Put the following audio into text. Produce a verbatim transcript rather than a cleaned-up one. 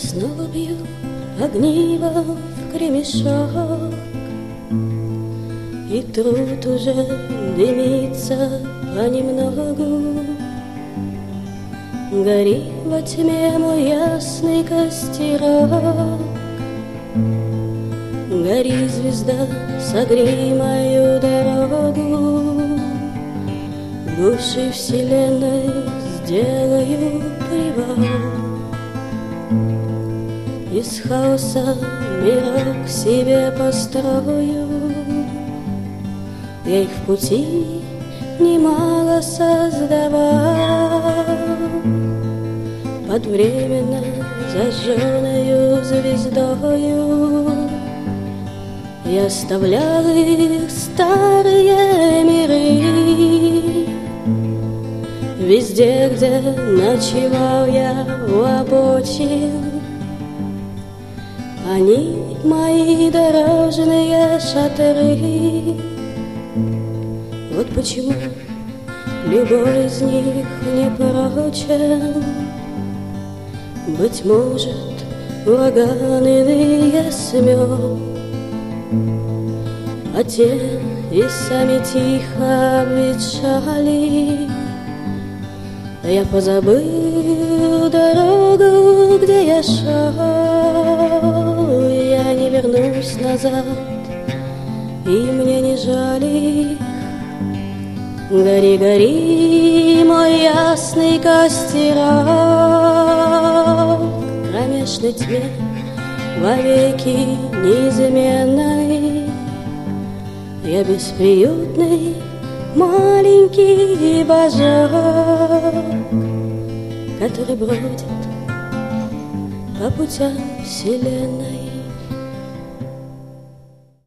снова бью огниво в кремешок, и труд уже дымится понемногу. Гори во тьме мой ясный костерок, гори, звезда, согрей мою дорогу. В гуще вселенной сделаю привал, из хаоса мирок себе построю. Я их в пути немало создавал, под временно зажженную звездою. Я оставлял их старые миры, везде, где ночевал я у обочин. Они мои дорожные шатры. Вот почему любой из них не прочен. Быть может, ураган иные смел, а те и сами тихо обветшали. Я позабыл дорогу, где я шел. Я не вернусь назад, и мне не жаль их. Гори, гори, мой ясный костерок, в кромешной тьме вовеки неизменной. Я бесприютный маленький божок, который бродит по путям вселенной.